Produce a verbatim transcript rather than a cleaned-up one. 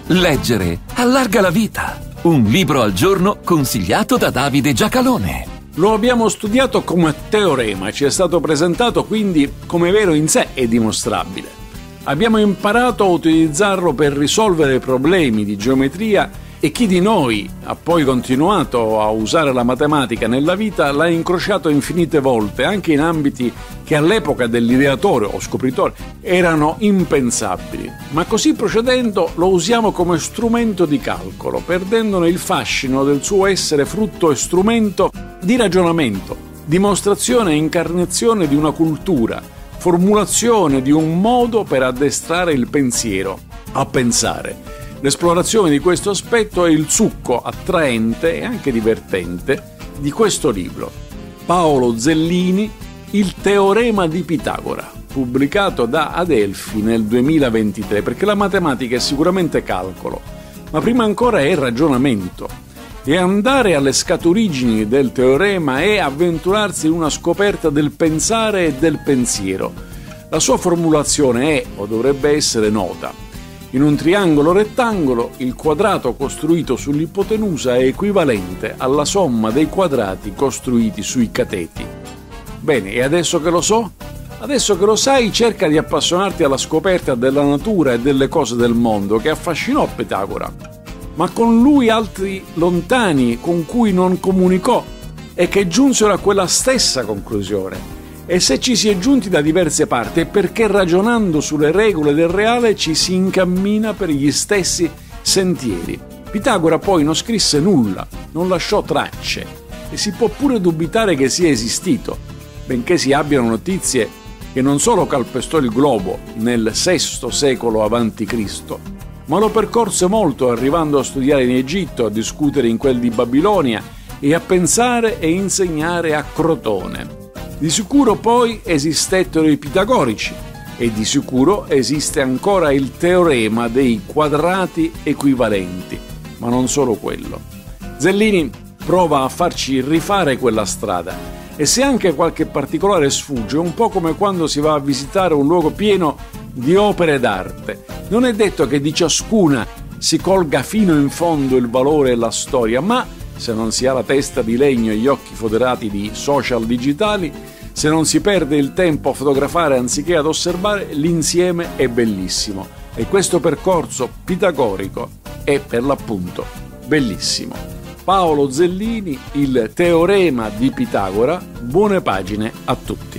Leggere allarga la vita. Un libro al giorno consigliato da Davide Giacalone. Lo abbiamo studiaci come teorema, ci è stato presentato quindi come vero in sé e dimostrabile. Abbiamo imparato a utilizzarlo per risolvere problemi di geometria e chi di noi ha poi continuato a usare la matematica nella vita l'ha incrociato infinite volte, anche in ambiti che all'epoca dell'ideatore o scopritore erano impensabili. Ma così procedendo lo usiamo come strumento di calcolo, perdendone il fascino del suo essere frutto e strumento di ragionamento, dimostrazione e incarnazione di una cultura, formulazione di un modo per addestrare il pensiero a pensare. L'esplorazione di questo aspetto è il succo attraente e anche divertente di questo libro. Paolo Zellini, Il teorema di Pitagora, pubblicato da Adelphi nel duemilaventitré, perché la matematica è sicuramente calcolo, ma prima ancora è ragionamento. E andare alle scaturigini del teorema è avventurarsi in una scoperta del pensare e del pensiero. La sua formulazione è, o dovrebbe essere, nota. In un triangolo rettangolo, il quadrato costruito sull'ipotenusa è equivalente alla somma dei quadrati costruiti sui cateti. Bene, e adesso che lo so? Adesso che lo sai, cerca di appassionarti alla scoperta della natura e delle cose del mondo che affascinò Pitagora, ma con lui altri lontani con cui non comunicò e che giunsero a quella stessa conclusione. E se ci si è giunti da diverse parti è perché ragionando sulle regole del reale ci si incammina per gli stessi sentieri. Pitagora poi non scrisse nulla, non lasciò tracce e si può pure dubitare che sia esistito, benché si abbiano notizie che non solo calpestò il globo nel sesto secolo avanti Cristo, ma lo percorse molto arrivando a studiare in Egitto, a discutere in quel di Babilonia e a pensare e insegnare a Crotone. Di sicuro poi esistettero i pitagorici e di sicuro esiste ancora il teorema dei quadrati equivalenti, ma non solo quello. Zellini prova a farci rifare quella strada e se anche qualche particolare sfugge, è un po' come quando si va a visitare un luogo pieno di opere d'arte. Non è detto che di ciascuna si colga fino in fondo il valore e la storia, ma se non si ha la testa di legno e gli occhi foderati di social digitali, se non si perde il tempo a fotografare anziché ad osservare, l'insieme è bellissimo. E questo percorso pitagorico è per l'appunto bellissimo. Paolo Zellini, Il teorema di Pitagora, buone pagine a tutti.